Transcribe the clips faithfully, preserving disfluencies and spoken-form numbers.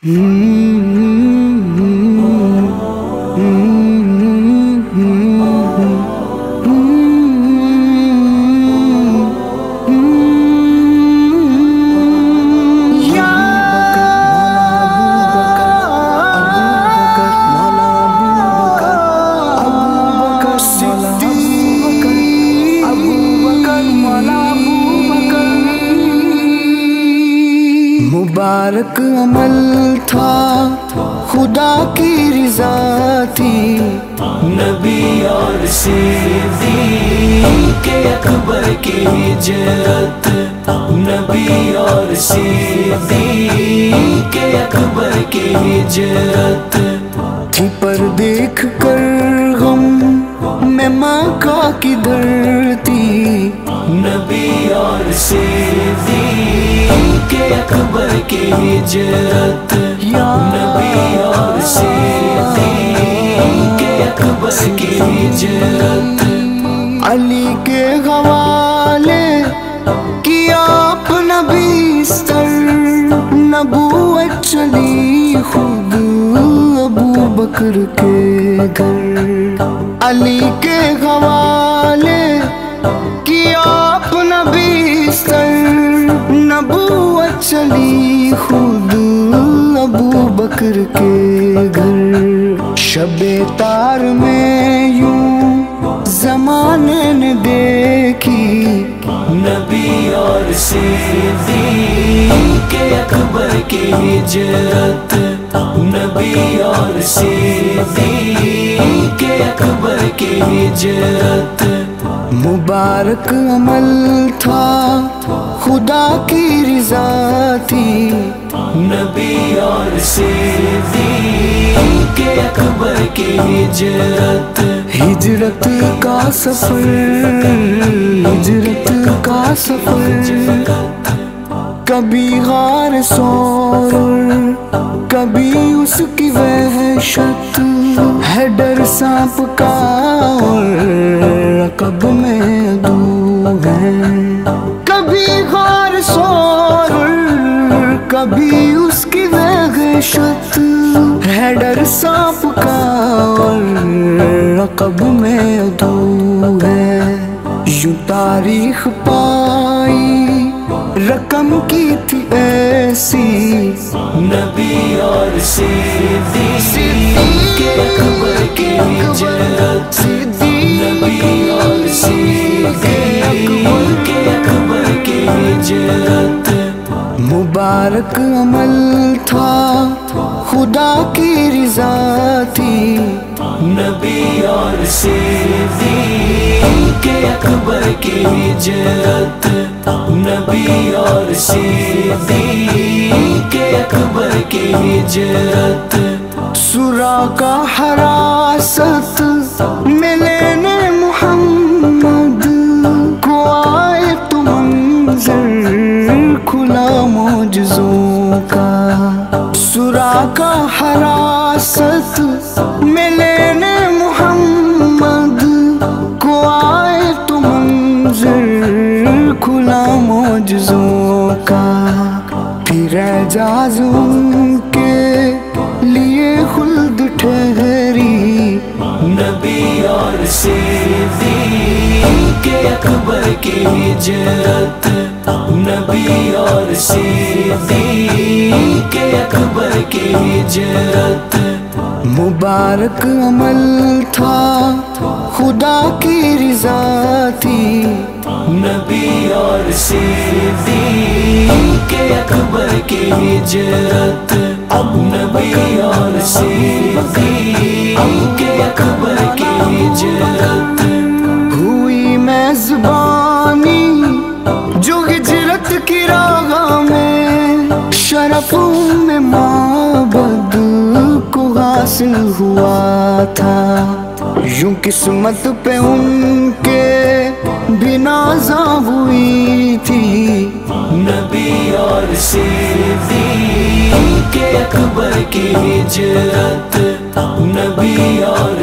मुबारक अमल था, खुदा की रज़ा थी, नबी और सिद्दीक़ अकबर की हिजरत, नबी और सिद्दीक़ अकबर की हिजरत थी। पर देख कर गम में मक्का की धरती, नबी और सिद्दीक़ अकबर की हिजरत, नबी और सिद्दीक़ अकबर की हिजरत अली के हवाले किया अपना बिस्तर, नबूवत चली खुद अबू बकर के घर। अली के हवाले किया अपना बिस्तर, नबूवत चली खुद अबू बकर के घर। शबे तार में यूं ज़माने ने देखी, नबी और सिद्दीक़ अकबर की हिजरत, नबी और सिद्दीक़ अकबर की हिजरत मुबारक अमल था, खुदा की रज़ा थी, नबी और सिद्दीक़ अकबर की हिजरत। हिजरत का सफर, हिजरत का सफर, कभी गार सौर, कभी उसकी वहशत है डर सांप का और रकब में दू है। कभी गार सौर, कभी उसकी वहशत है डर सांप का और रकब में दू है। यूं तारीख पाई रकम की थी ऐसी, नबी और सिद्दीक़ अकबर की हिजरत, नबी और सिद्दीक़ अकबर की हिजरत मुबारक अमल था, खुदा की रज़ा थी, नबी और सिद्दीक़ अकबर की हिजरत, नबी और सिद्दीक़ अकबर की हिजरत। सुरा का हरासत में लेने मुहम्मद को आए तो मंज़र खुला मौजज़ों का। सुरा का हरासत में लेने मुहम्मद को आए तो मंज़र खुला मौजज़ों का। फिर एजाज़ उनके लिए खुल्द ठहरी, नबी और सिद्दीक़ अकबर की हिजरत, नबी और सिद्दीक़ अकबर की हिजरत मुबारक अमल था, खुदा की रज़ा थी, नबी और सिद्दीक़ अकबर की हिजरत, नबी और सिद्दीक़ अकबर की हिजरत। हुई मेज़बानी जो हिजरत की राह में, शरफ़ों में माबद को हासिल हुआ था। यूं किस्मत पे उनके भी नाज़ा हुई थी, नबी और सिद्दीक़ अकबर की हिजरत, नबी और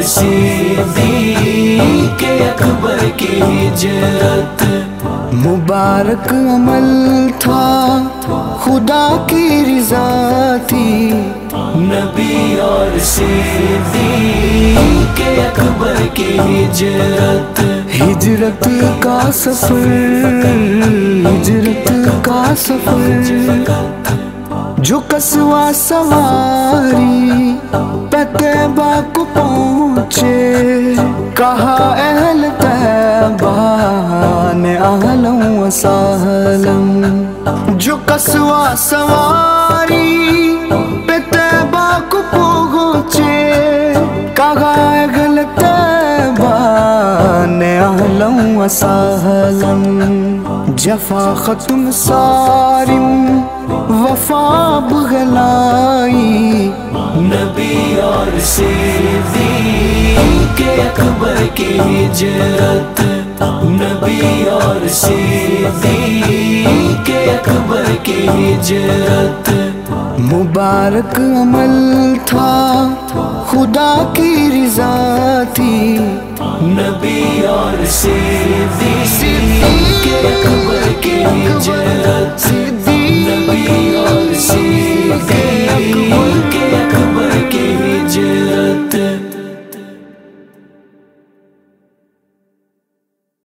सिद्दीक़ अकबर की हिजरत मुबारक अमल था, खुदा की रज़ा थी, नबी और सिद्दीक़ अकबर की हिजरत। हिजरत का सफर, हिजरत का सफर, जो कसवा सवारी पे तैबा को पहुँचे, कहा अहल तैबा ने अहलन व सहलन। जो कसवा सवारी पे तैबा को पहुँचे, कहा अहल तैबा ने अहलन व सहलन। जफा खत्म सारिम वफा बुगलाई, नबी और सिद्दीक़ अकबर की हिजरत। नबी और सिद्दीक़ अकबर की हिजरत। मुबारक अमल था, खुदा की रिजा थी, नबी और सिद्दीक़ अकबर की हिजरत।